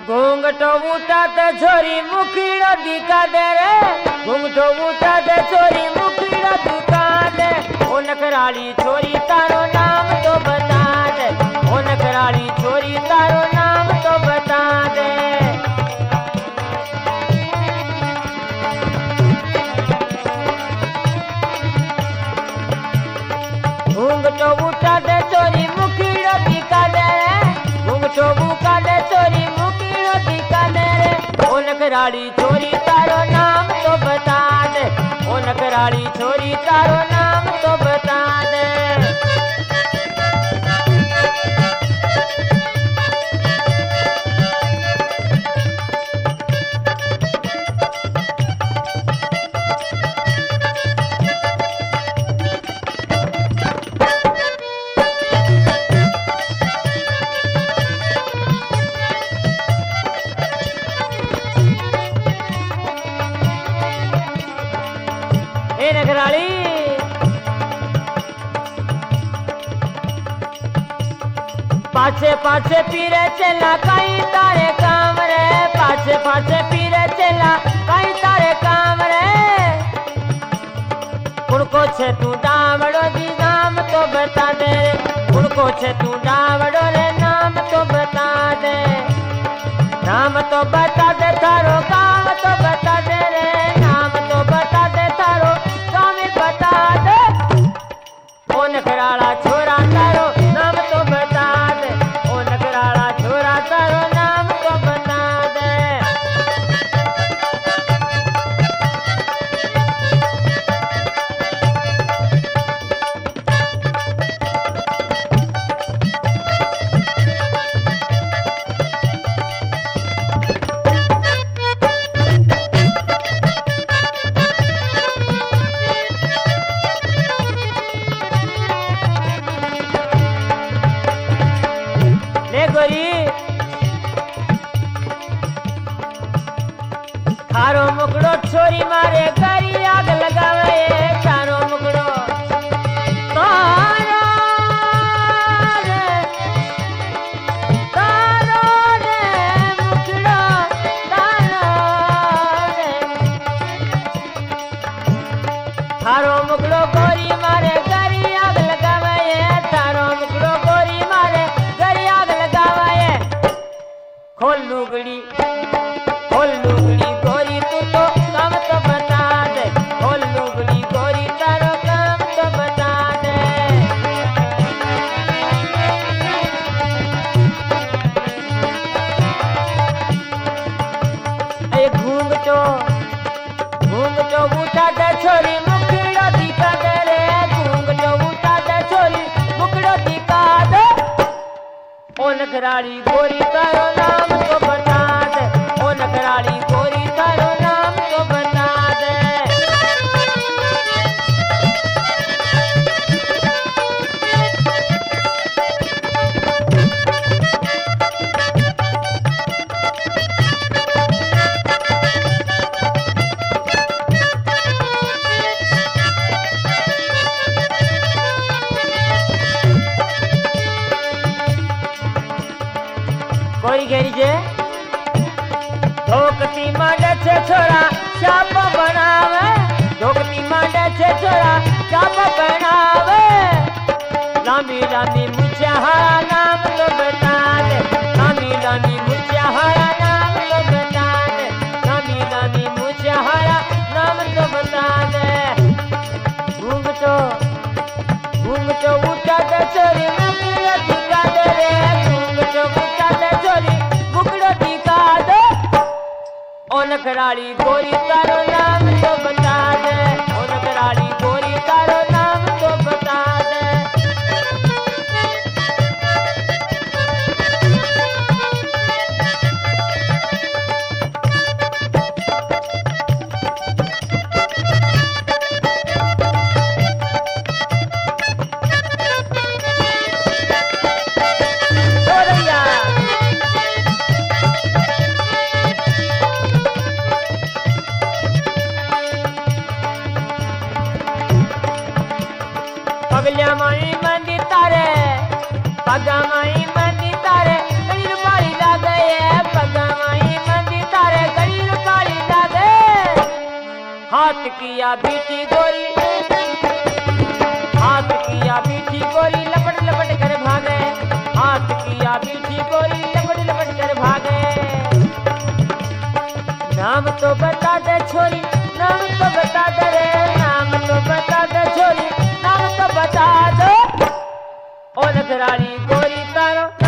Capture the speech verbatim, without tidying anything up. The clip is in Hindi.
घूंघटो उठाते छोरी मुखीड़ो दिखा दे रे, घूंघटो उठाते छोरी मुखीड़ो दिखा दे। ओ नखराली छोरी तारो नाम तो बता दे, ओ नखराली छोरी तारो नाम तो बता दे। घूंघटो उठाते छोरी मुखीड़ो दिखा दे, घूंघटो उठा दे छोरी मुखीड़ो दिखा दे रे। ओ नखराली छोरी तारो नाम तो बता दे, ओ नखराली छोरी तारो नाम तो बता दे। नखराली पाछे पाछे पीरे चला कहीं तारे काम रे, पाछे पाछे पीरे चला कहीं तारे काम रे। उनको छे तू डावड़ो जी नाम तो बता दे, उनको छे तू डावड़ो रे नाम तो बता दे। नाम तो बता दे थारो काम तो बता दे रे, नाम तो बता दे थारो बता दे। ओ नखराला छोरा तारो नाम तो बता दे, ओ नखराला छोरा तारो नाम तो बता दे। थारो मुकड़ो छोरी मारे करी आग लगावे, थारो मुकड़ो तारो रे तारो रे मुकड़ो तारो रे। थारो मुकड़ो गोरी मारे करी आग लगावे, थारो मुकड़ो गोरी मारे करी आग लगावे। खोल लुगड़ी खोल लुगड़ी गोरी तू तो काम तो बता दे, खोल लुगड़ी गोरी तारो काम तो बता दे। ए घूंघटो घूंघटो उठा दे छोरी मुखड़ो दिखा दे रे, घूंघटो उठा दे छोरी मुखड़ो दिखा दे। ओ नखराली गोरी तारो नाम तो बता दे, ओ नखराली गोरी तारो नाम तो बता दे। कोई घेरी जे धोकती मांडे छे छोरा चाप बनावे, धोकती मांडे छे छोरा चाप बनावे। लांबी लांबी मुछिया हारा नाम तो बता दे, लांबी लांबी मुछिया हारा नाम तो बता दे, लांबी लांबी मुछिया हारा नाम तो बता दे। घूंघटो घूंघटो उठा दे छोरी मुखड़ो दिखा दे रे, घूंघटो उठा दे छोरी मुखड़ो दिखा दे। ओ नखराली गोरी तारो नाम तो बता दे, ओ नखराली गोरी तारो नाम तो बता दे। पगलिया माई मंदी तारे, पगा माई मंदी तारे, कई रुपाली ला गए पगा हाथ किया बीठी गोरी, हाथ किया बीठी गोरी लपट लपट कर भागे, हाथ किया बीठी गोरी लपट लपट कर भागे। नाम तो बता दे छोरी, नाम तो बता दे रे, नाम तो बता दे छोरी, नाम तो बता दो। ओ नखराली गोरी तारो